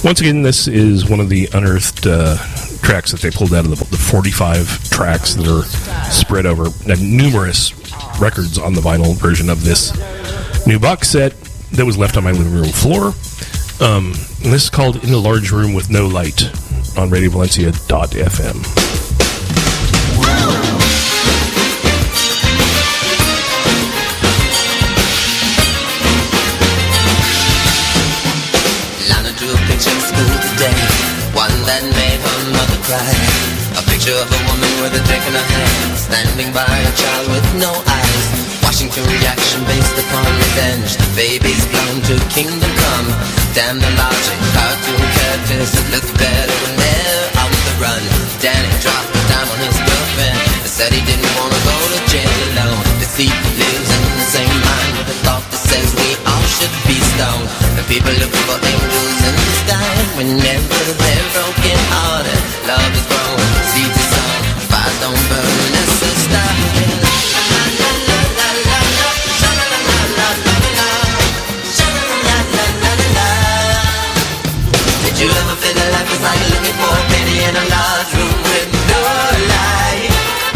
Once again, this is one of the unearthed tracks that they pulled out of the 45 tracks that are spread over numerous records on the vinyl version of this new box set that was left on my living room floor. And this is called In a Large Room with No Light on RadioValencia.fm. One that made her mother cry. A picture of a woman with a drink in her hand, standing by a child with no eyes. Washington reaction based upon revenge. The baby's blown to kingdom come. Damn the logic, cartoon characters that look better when they're on the run. Danny dropped a dime on his girlfriend and said he didn't want to go to jail alone. Deceit lives in the same mind with a thought that says we all should be stoned. And people looking for angels in the sky whenever they're broken hearted. Love is grown, seeds are sown, fires don't burn unless they stop. Did you ever feel that life was like looking for a penny in a large room with no light?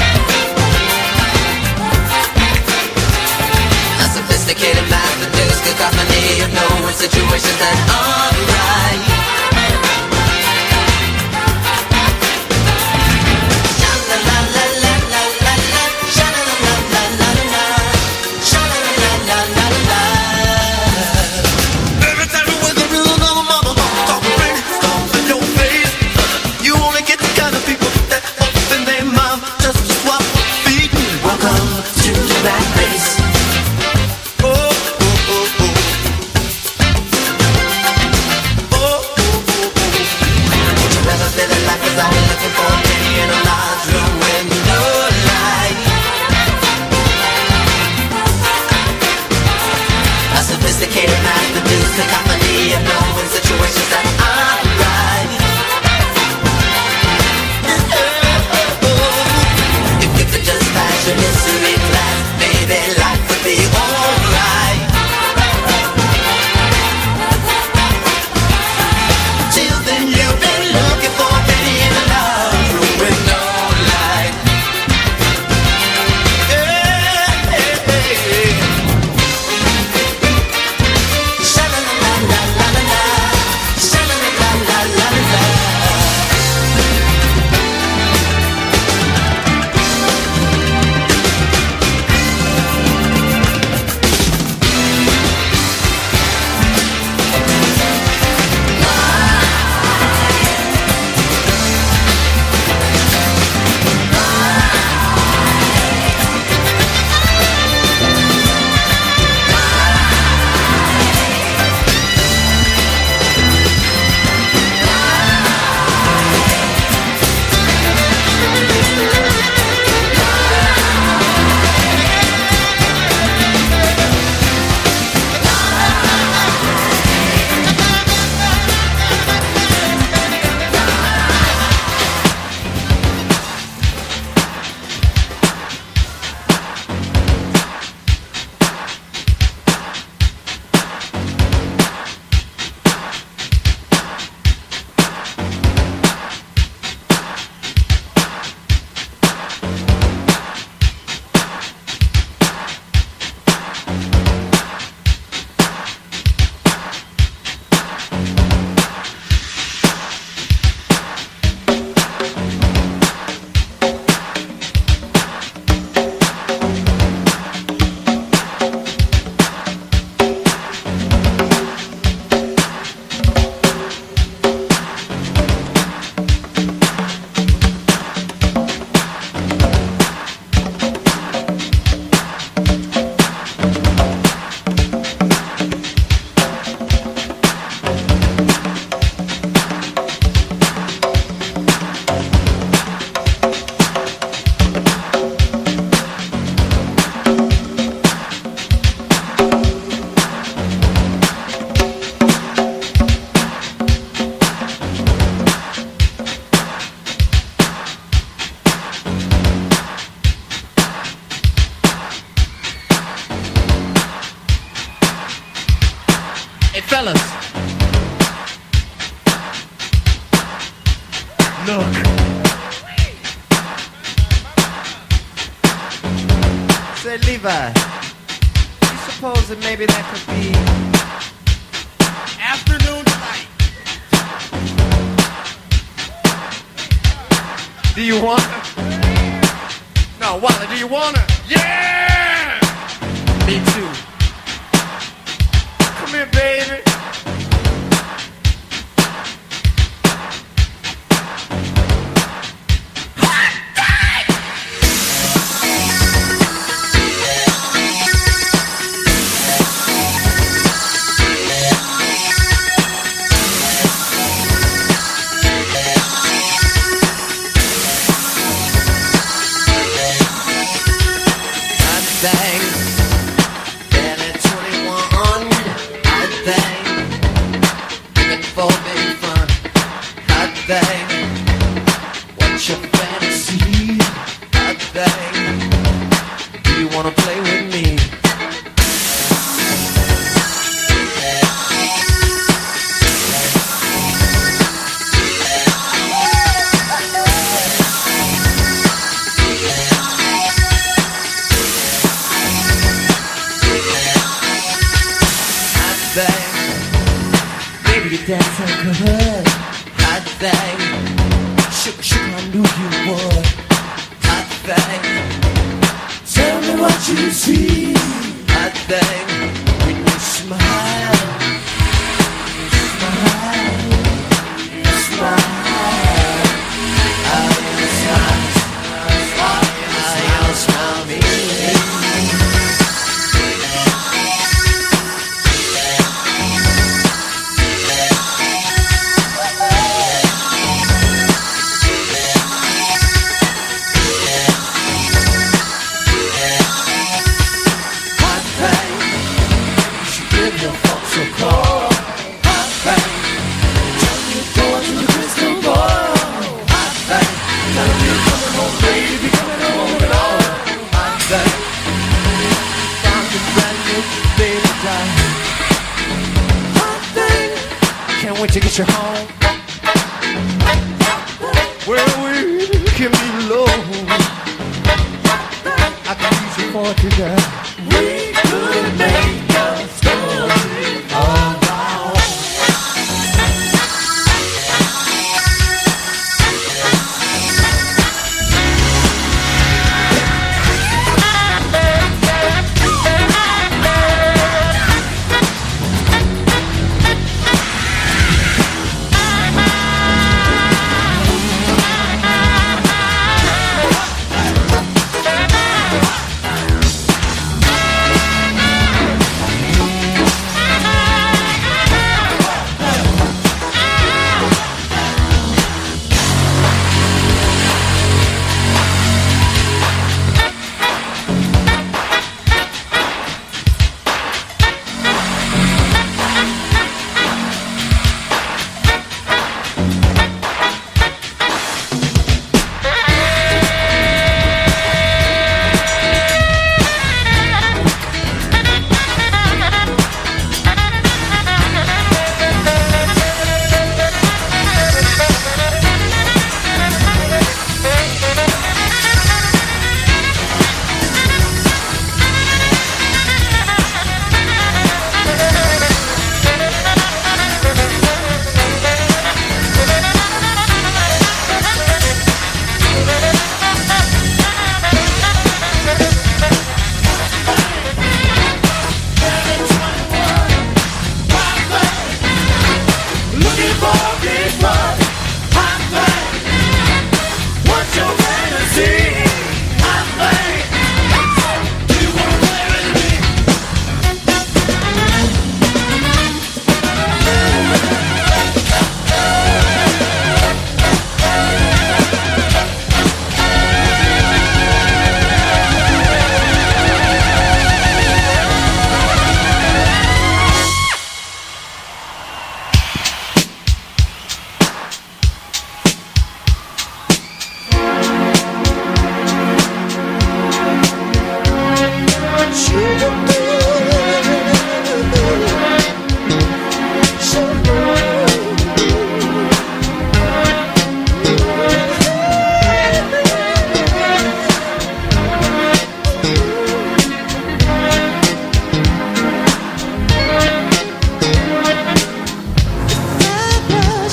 A sophisticated math produced cacophony of knowing situations that aren't right. look. Say, Levi, you suppose that maybe that could be afternoon delight? Do you wanna? No, Wally, do you wanna? Yeah! Me too. Come here, baby.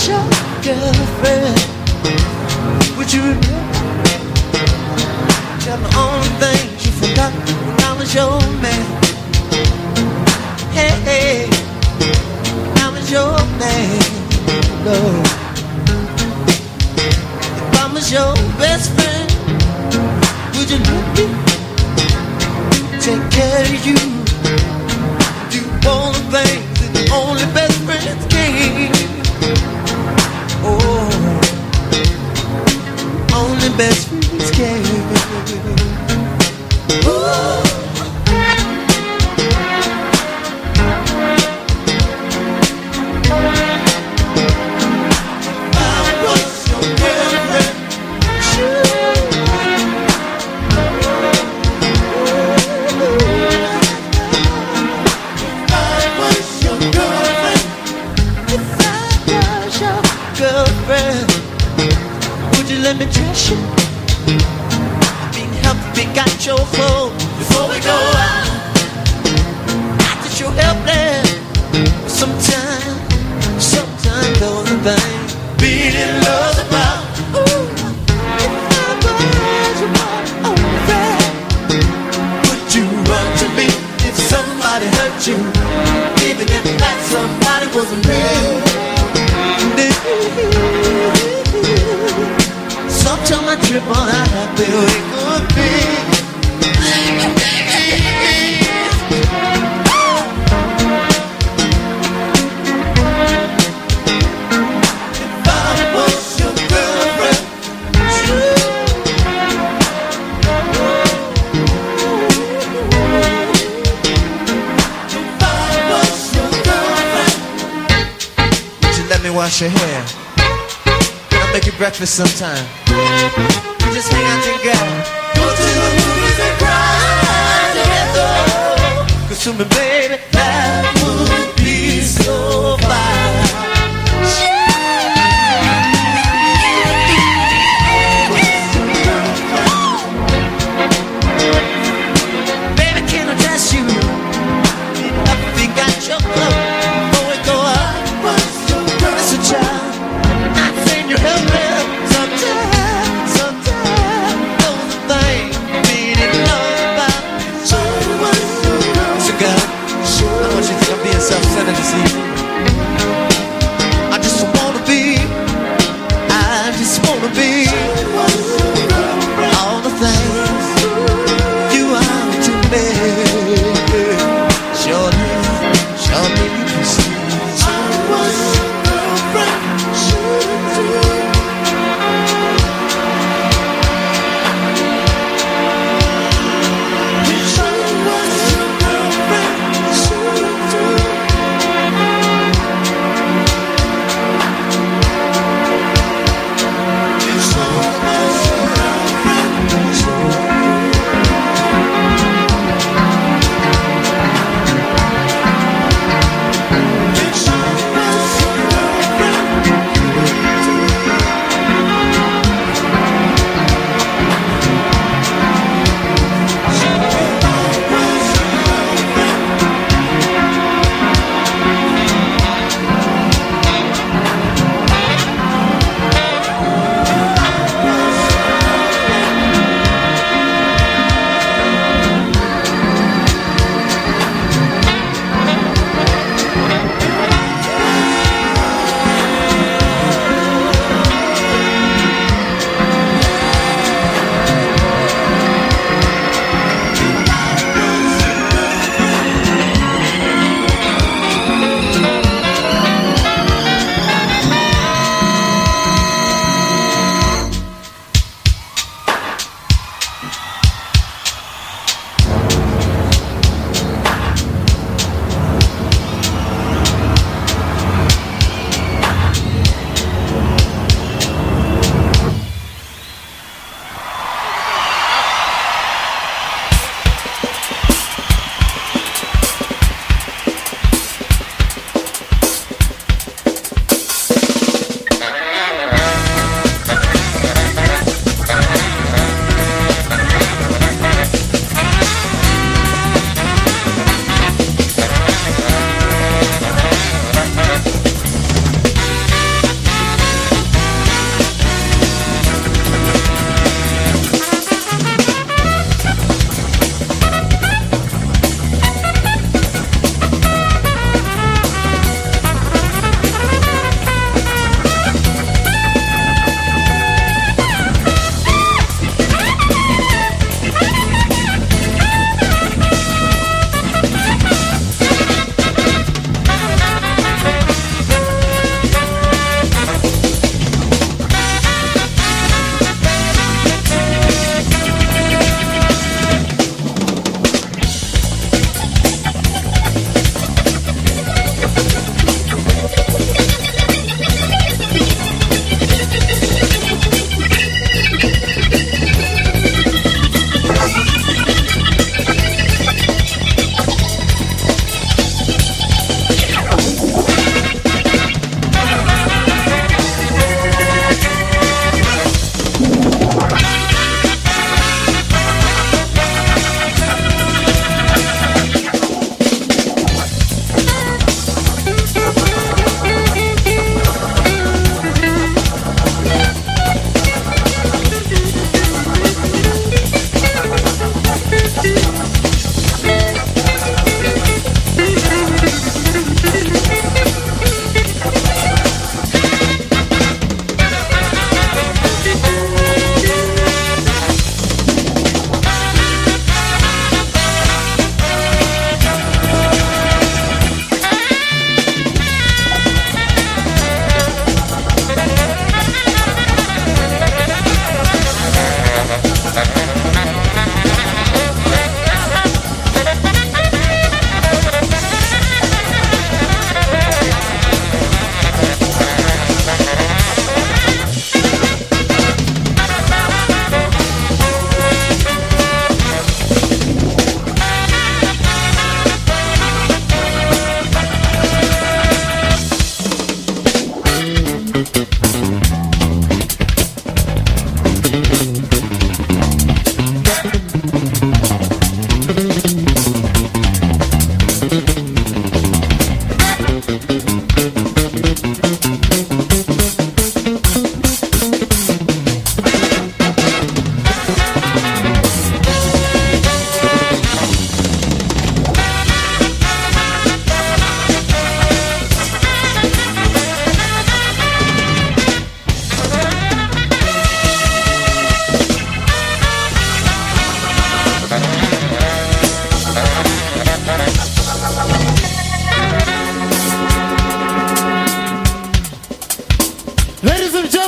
your girlfriend? Would you remember? Tell the only things you forgot when I was your man. Hey, hey, I was your man, Lord. If I was your best friend, would you let me take care of you? Do all the things that only best friends can. Oh, only best friends can. Ooh. Let me dress you, being healthy, got your clothes before we go out. Not that you're helpless, sometimes those are things being in love's about. Ooh, if I was your boyfriend, would you run to me if somebody hurt you, even if that somebody wasn't me? Sometimes I trip on how happy we could be. If I was your girlfriend, if I was your girlfriend, would you let me wash your hair? I'll make you breakfast sometime. We just hang out together, go to the movies and cry together. 'Cause to me, baby, that would be so fine. Baby, can I dress you up if you got your clothes before we go out? Listen, child, not saying you're helpless. So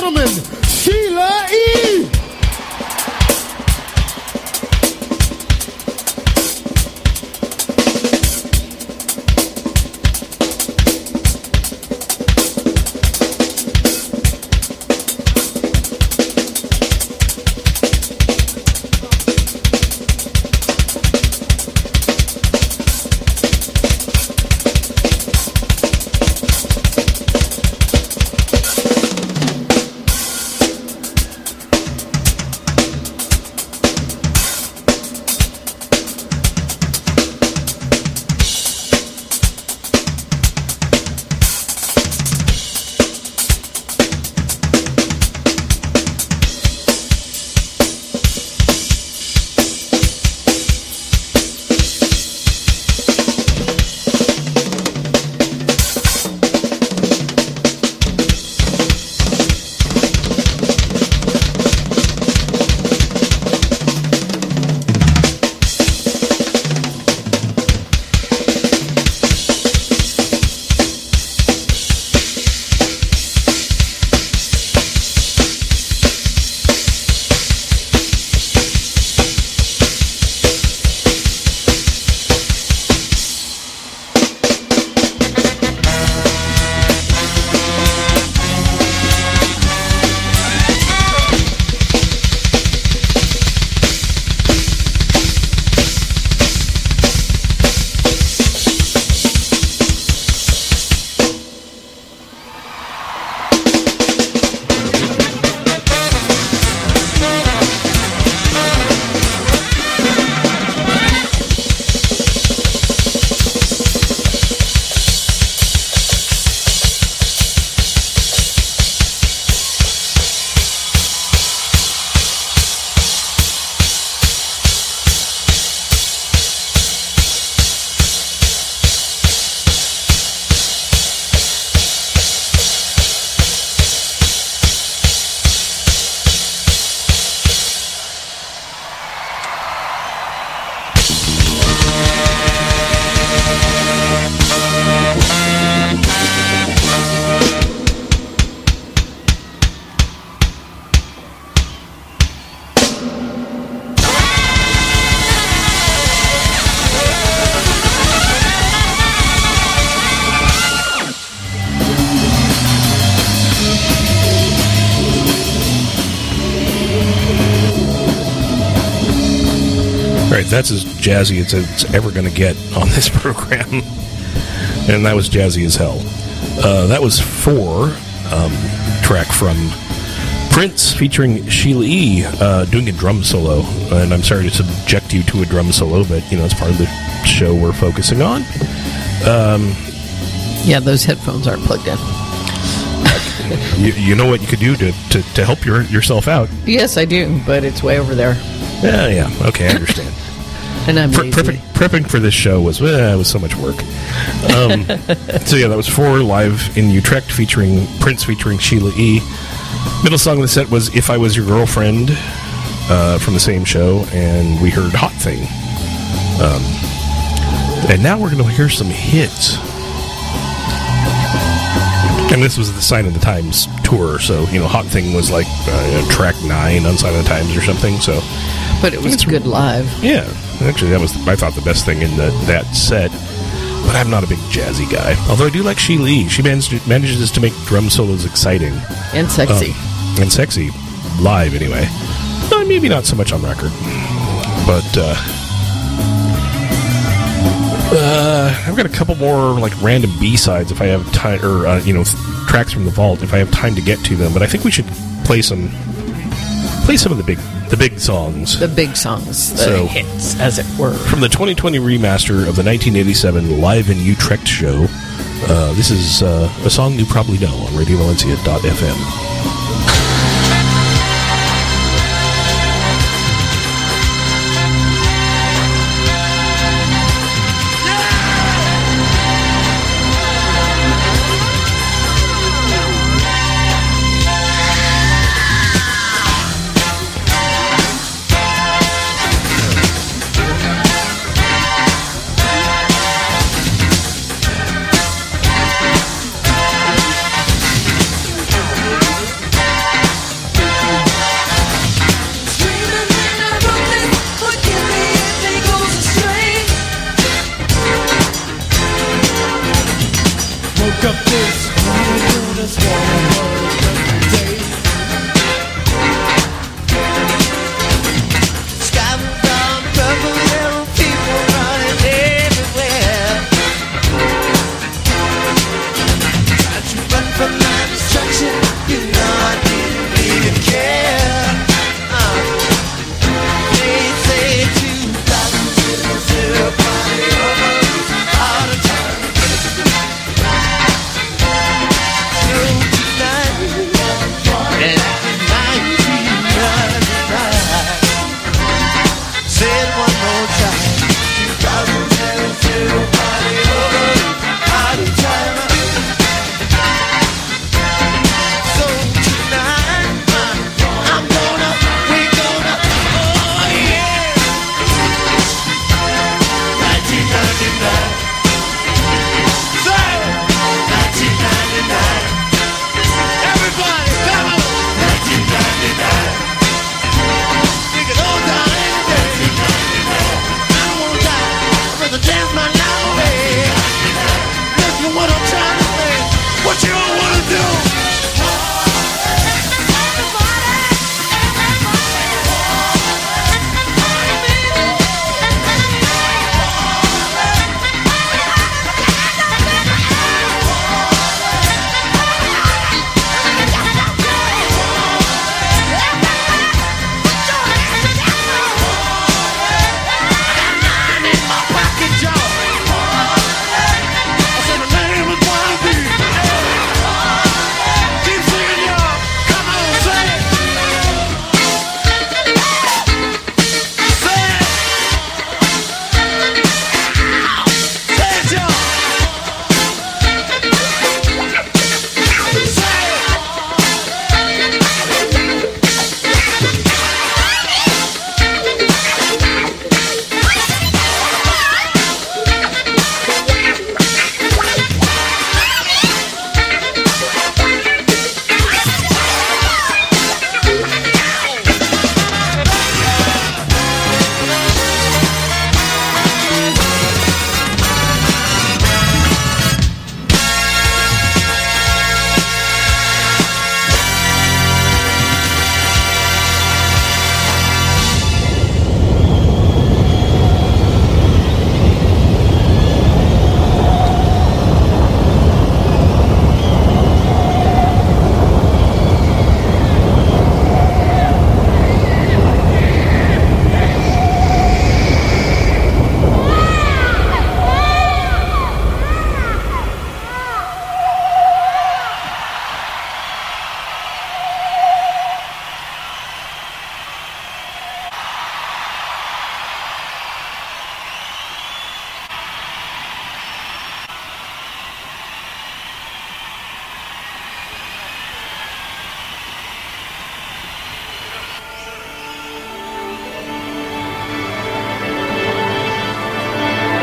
gentlemen, Sheila E. Right, that's as jazzy as it's ever going to get on this program. And that was jazzy as hell. That was 4, track from Prince featuring Sheila E. Doing a drum solo. And I'm sorry to subject you to a drum solo, but, you know, it's part of the show we're focusing on. Yeah, those headphones aren't plugged in. You know what you could do to help yourself out? Yes, I do, but it's way over there. Yeah. Okay, I understand. And I'm lazy. Prepping for this show was so much work. So yeah, that was 4 live in Utrecht featuring Prince featuring Sheila E. Middle song of the set was If I Was Your Girlfriend from the same show, and we heard Hot Thing. And now we're going to hear some hits. And this was the Sign of the Times tour, so, you know, Hot Thing was like track 9 on Sign of the Times or something, so... But it was good live. Yeah. Actually, that was, I thought, the best thing in that set. But I'm not a big jazzy guy. Although I do like Sheila E. She manages to make drum solos exciting. And sexy. And sexy. Live, anyway. Maybe not so much on record. But, I've got a couple more, like, random B-sides if I have time, or, tracks from the vault if I have time to get to them. But I think we should play some of the big songs. The big songs. The hits, as it were. From the 2020 remaster of the 1987 Live in Utrecht show, this is a song you probably know on RadioValencia.fm.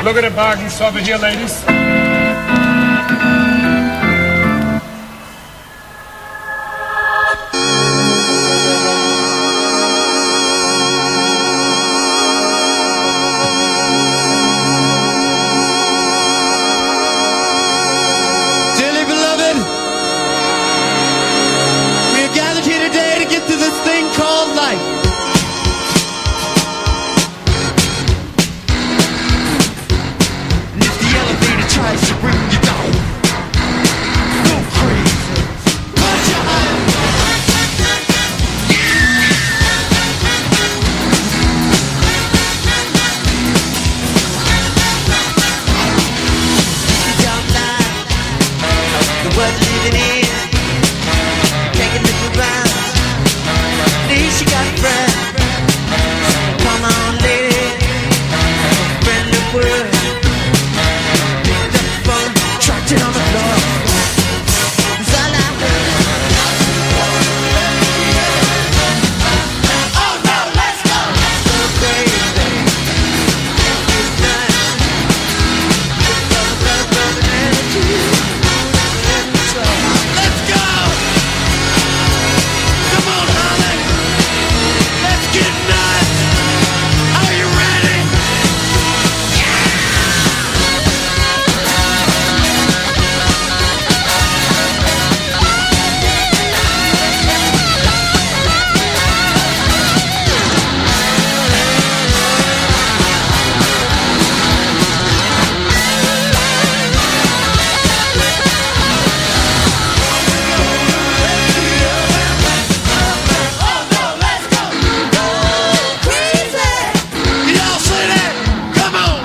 look at the bargains over here, ladies. Dearly beloved, we are gathered here today to get through this thing called life. And if the elevator tries to bring you down, go crazy. Put your hands the world living in, taking little rounds. At least you got a friend. Come on, lady, friendly word. Picked up the phone, tracked it on the floor. It's all I heard. Oh no, let's go. So crazy. It's nice. Love, energy. Let's go! Come on, honey! Let's get nuts! Are you ready? Y'all say that? Come on!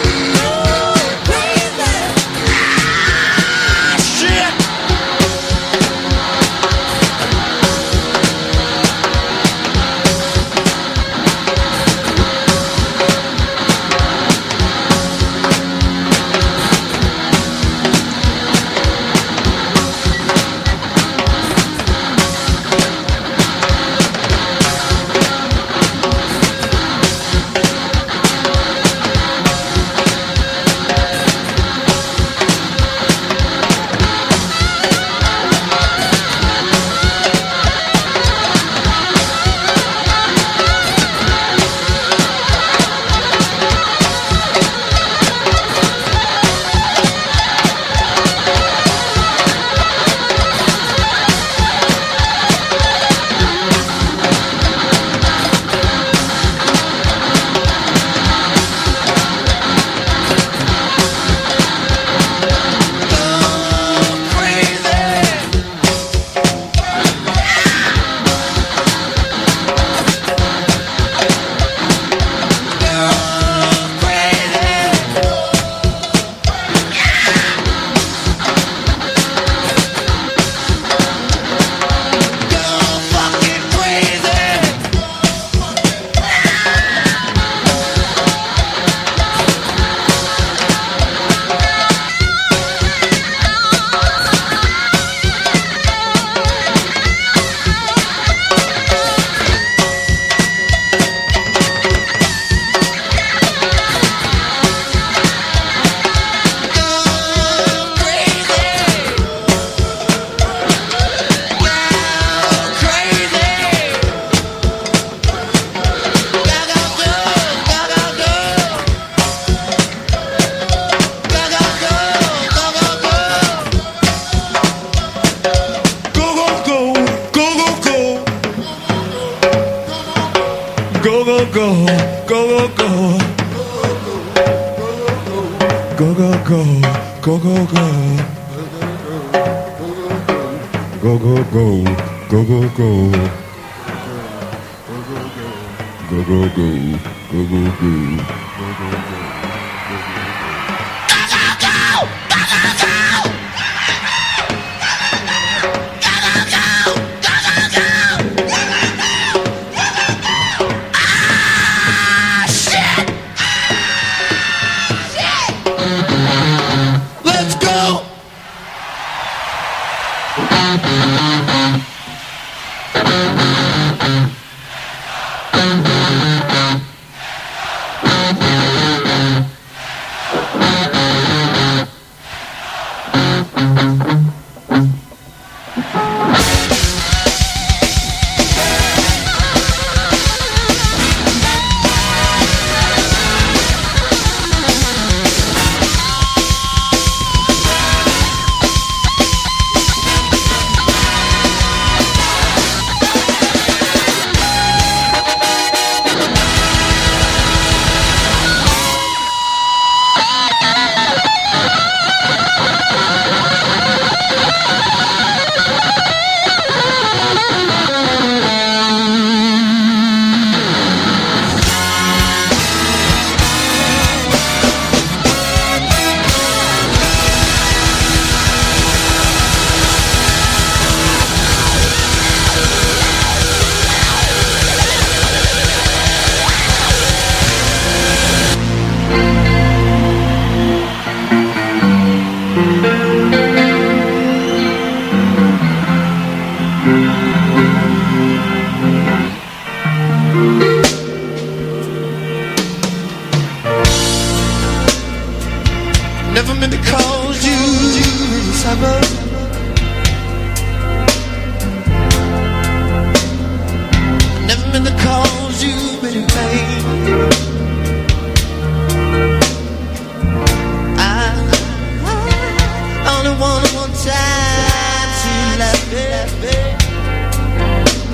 Shit! Let's go! Never meant to cause you sorrow. Never meant to cause you any pain. I only wanted one time to love me.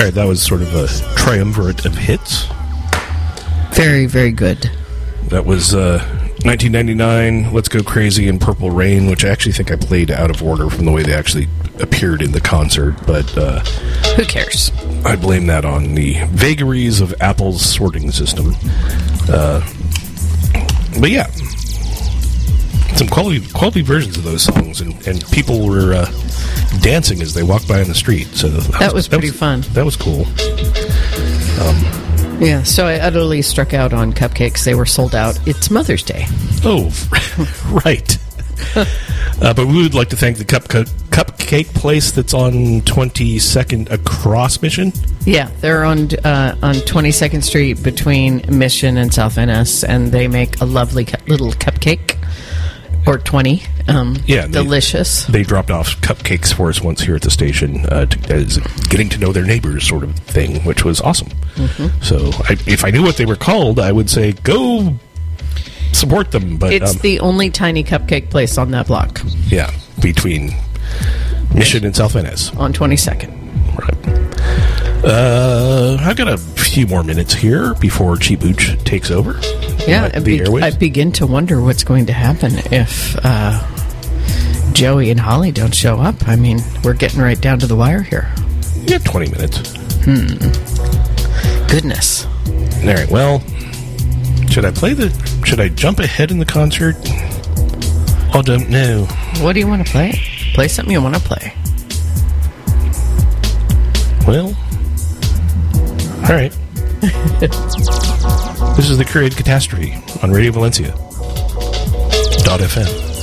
All right, that was sort of a triumvirate of hits. Very, very good. That was 1999, Let's Go Crazy, and Purple Rain, which I actually think I played out of order from the way they actually appeared in the concert, but who cares? I blame that on the vagaries of Apple's sorting system. But yeah, some quality versions of those songs, and people were dancing as they walked by on the street. So that was pretty fun. That was cool. Yeah, so I utterly struck out on cupcakes. They were sold out. It's Mother's Day. Oh, right. But we would like to thank the cupcake place that's on 22nd across Mission. Yeah, they're on 22nd Street between Mission and South Venice, and they make a lovely little cupcake. Or 20. Delicious. They dropped off cupcakes for us once here at the station as getting to know their neighbors sort of thing, which was awesome. Mm-hmm. So if I knew what they were called, I would say go support them. But it's the only tiny cupcake place on that block. Yeah, between Mission and South Venice. On 22nd. Right. I've got a few more minutes here before Cheap Booch takes over. Yeah, the airwaves. I begin to wonder what's going to happen if Joey and Holly don't show up. I mean, we're getting right down to the wire here. Yeah, 20 minutes. Goodness. All right, well, should I jump ahead in the concert? I don't know. What do you want to play? Play something you want to play. Well, all right. This is the Curated Catastrophe on Radio Valencia. .fm.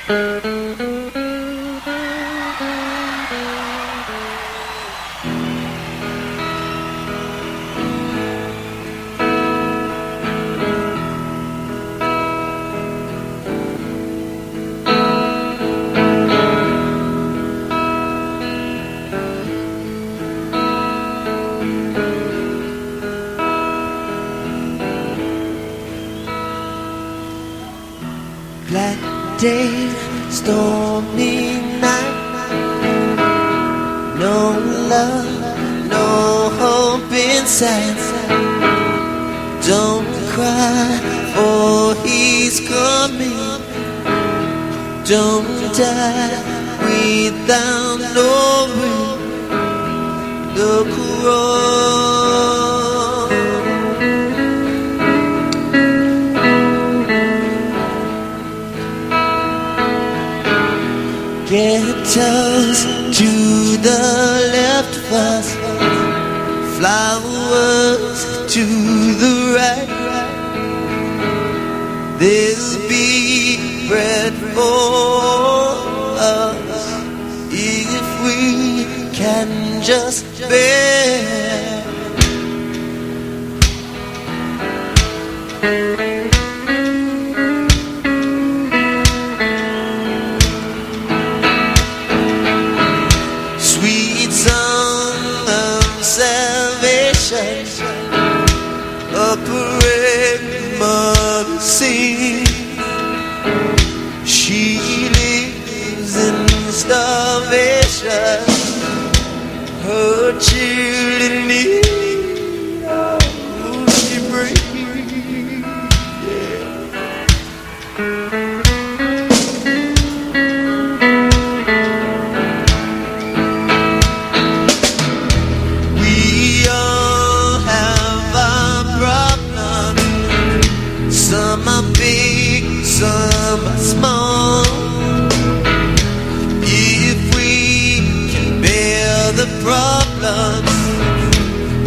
Black day, stormy night. No love, no hope inside. Don't cry, for he's coming. Don't die without knowing the cross. Guitars to the left of us, flowers to the right. There'll be bread for us if we can just bear. Sweet song of salvation, a parade mother sings. She lives in starvation, her children need all she brings. Some are big, some are small. If we can bear the problems,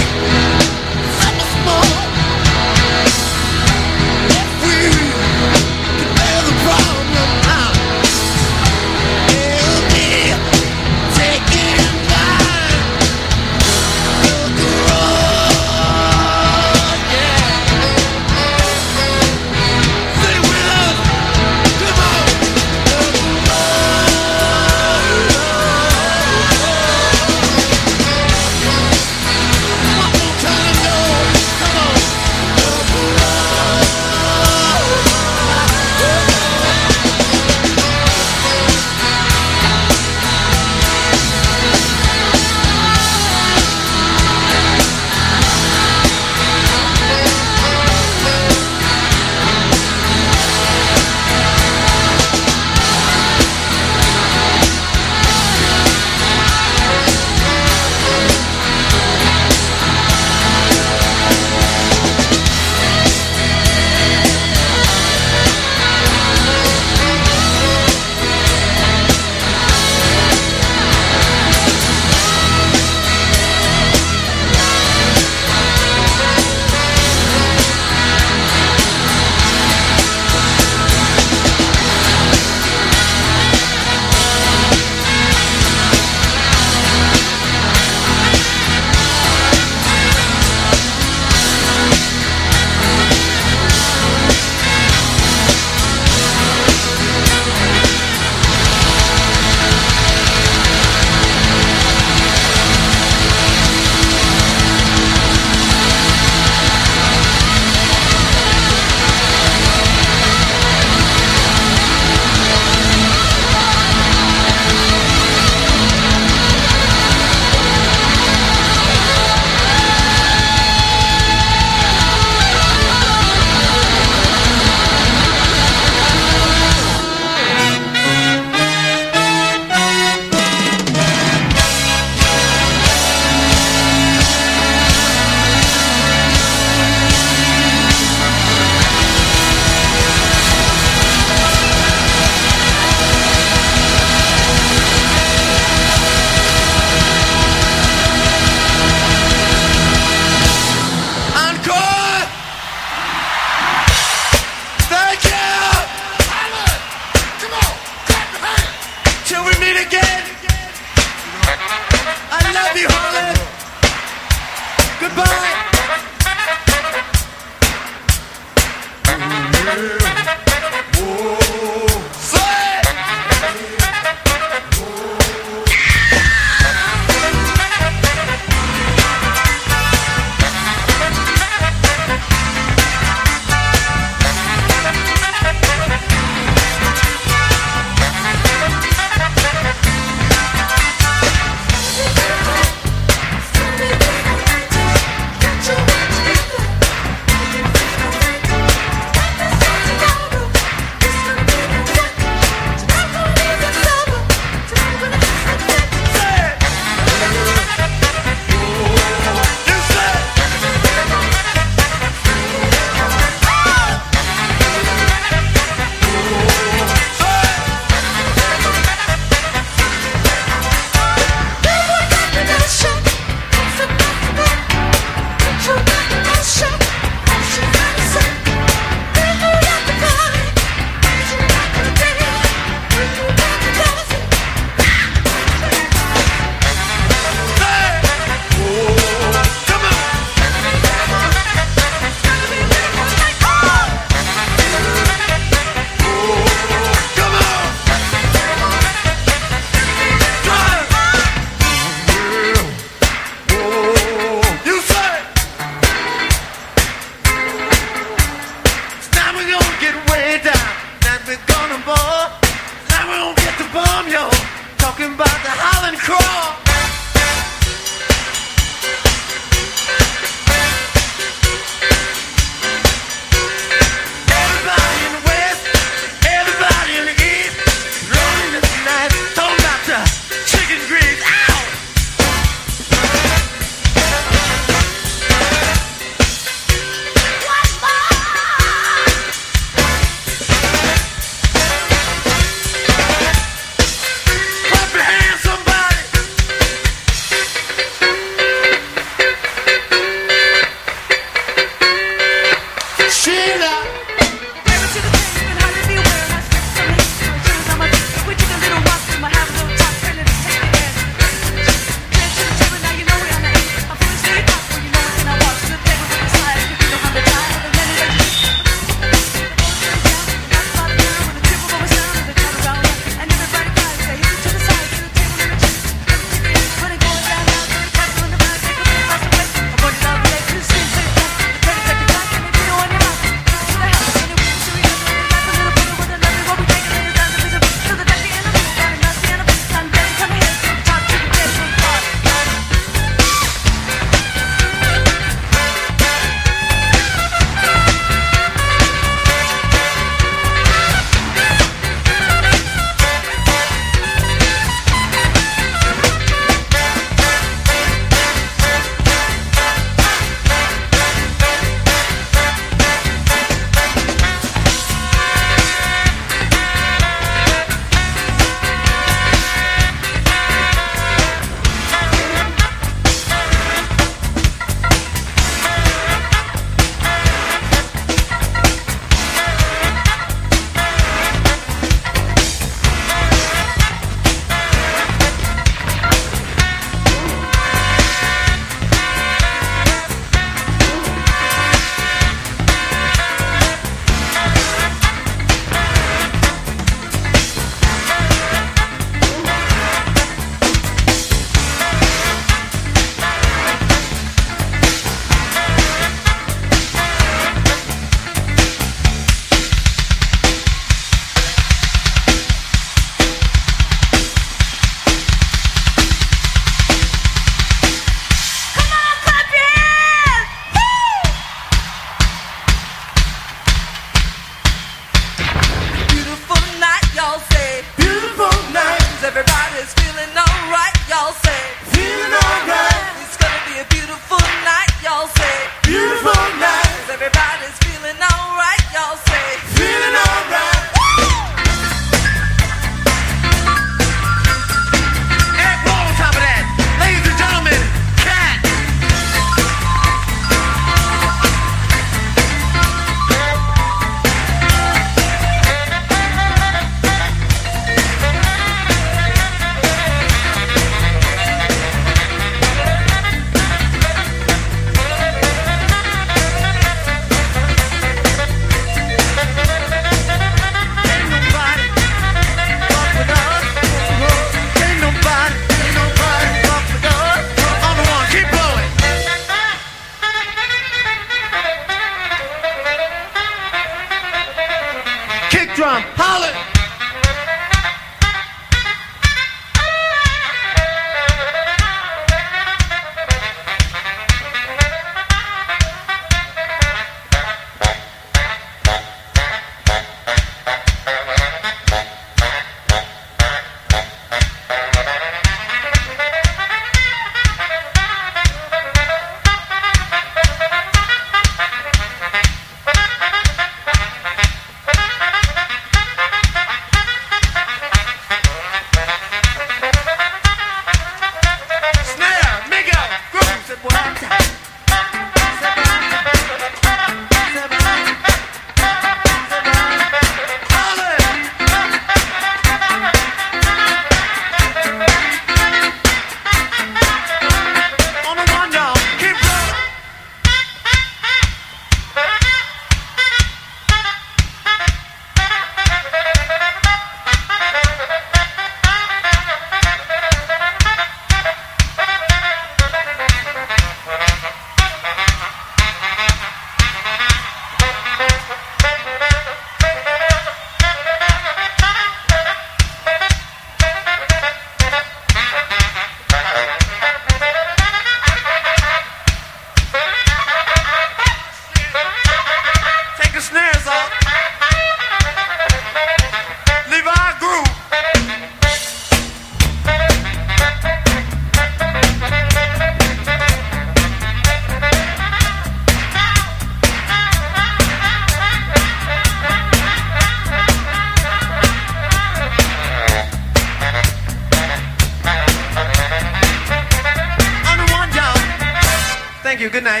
Thank you. Good night.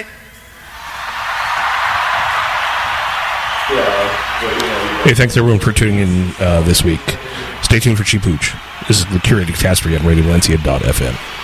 Hey, thanks everyone for tuning in this week. Stay tuned for Cheap Hooch. This is the curated catastrophe on RadioValencia.fm.